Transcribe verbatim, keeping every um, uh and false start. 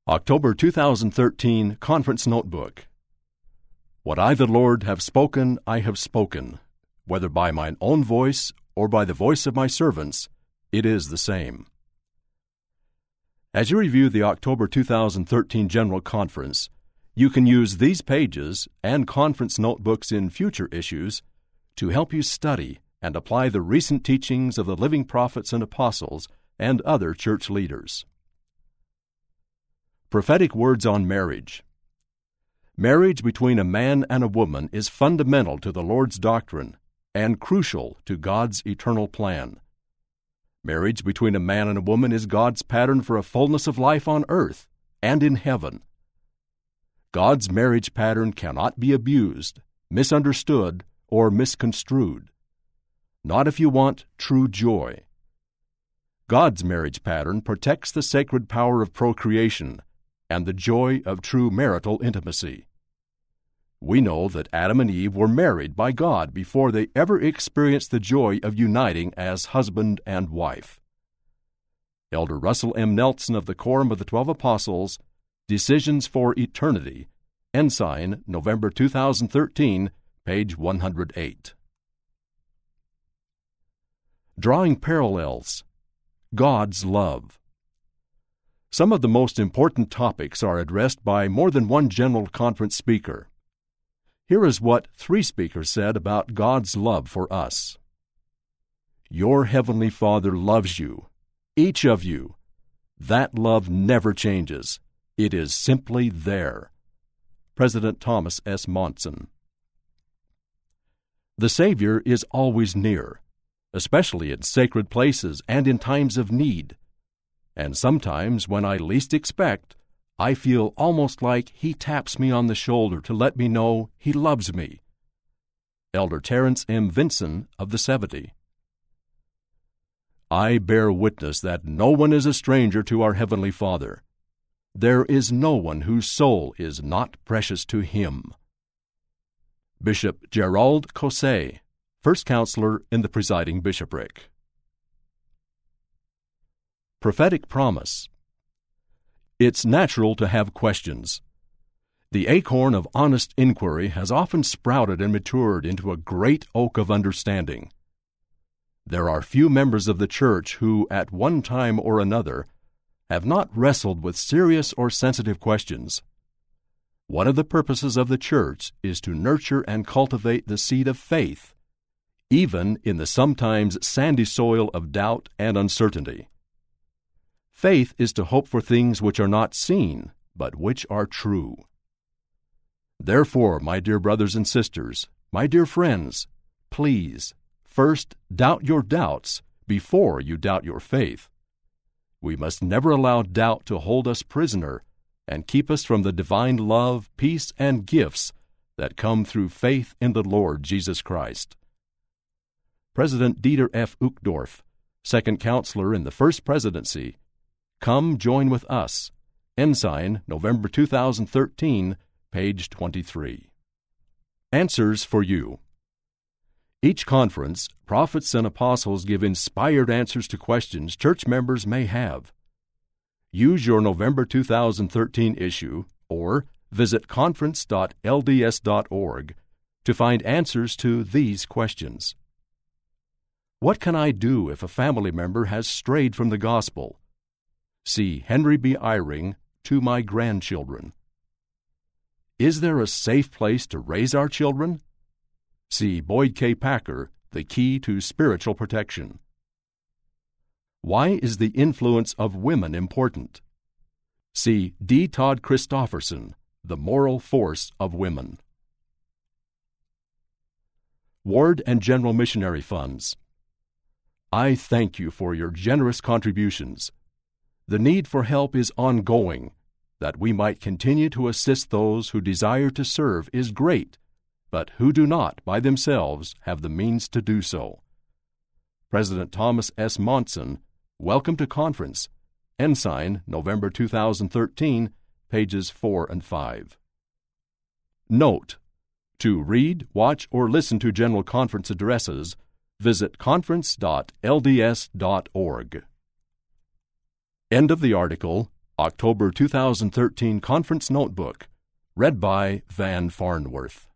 October two thousand thirteen Conference Notebook. What I the Lord have spoken, I have spoken, whether by mine own voice or by the voice of my servants, it is the same. As you review the October two thousand thirteen General Conference, you can use these pages and conference notebooks in future issues to help you study and apply the recent teachings of the living prophets and apostles and other church leaders. Prophetic words on marriage. Marriage between a man and a woman is fundamental to the Lord's doctrine and crucial to God's eternal plan. Marriage between a man and a woman is God's pattern for a fullness of life on earth and in heaven. God's marriage pattern cannot be abused, misunderstood, or misconstrued. Not if you want true joy. God's marriage pattern protects the sacred power of procreation and the joy of true marital intimacy. We know that Adam and Eve were married by God before they ever experienced the joy of uniting as husband and wife. Elder Russell M. Nelson of the Quorum of the Twelve Apostles, Decisions for Eternity, Ensign, November two thousand thirteen, page one hundred eight. Drawing Parallels. God's Love. Some of the most important topics are addressed by more than one General Conference speaker. Here is what three speakers said about God's love for us. Your Heavenly Father loves you, each of you. That love never changes. It is simply there. President Thomas S. Monson. The Savior is always near, especially in sacred places and in times of need. And sometimes, when I least expect, I feel almost like He taps me on the shoulder to let me know He loves me. Elder Terrence M. Vinson of the seventy. I bear witness that no one is a stranger to our Heavenly Father. There is no one whose soul is not precious to Him. Bishop Gerald Cosset, First Counselor in the Presiding Bishopric. Prophetic Promise. It's natural to have questions. The acorn of honest inquiry has often sprouted and matured into a great oak of understanding. There are few members of the church who, at one time or another, have not wrestled with serious or sensitive questions. One of the purposes of the church is to nurture and cultivate the seed of faith, even in the sometimes sandy soil of doubt and uncertainty. Faith is to hope for things which are not seen, but which are true. Therefore, my dear brothers and sisters, my dear friends, please, first doubt your doubts before you doubt your faith. We must never allow doubt to hold us prisoner and keep us from the divine love, peace, and gifts that come through faith in the Lord Jesus Christ. President Dieter F. Uchtdorf, Second Counselor in the First Presidency, Come Join with Us, Ensign, November two thousand thirteen, page twenty-three. Answers for You. Each conference, prophets and apostles give inspired answers to questions church members may have. Use your November two thousand thirteen issue or visit conference dot L D S dot org to find answers to these questions. What can I do if a family member has strayed from the gospel? See Henry B. Eyring, To My Grandchildren. Is there a safe place to raise our children? See Boyd K. Packer, The Key to Spiritual Protection. Why is the influence of women important? See D. Todd Christofferson, The Moral Force of Women. Ward and General Missionary Funds. I thank you for your generous contributions. The need for help is ongoing. That we might continue to assist those who desire to serve is great, but who do not, by themselves, have the means to do so. President Thomas S. Monson, Welcome to Conference, Ensign, November two thousand thirteen, pages four and five. Note: To read, watch, or listen to General Conference addresses, visit conference dot L D S dot org. End of the article, October two thousand thirteen Conference Notebook. Read by Van Farnworth.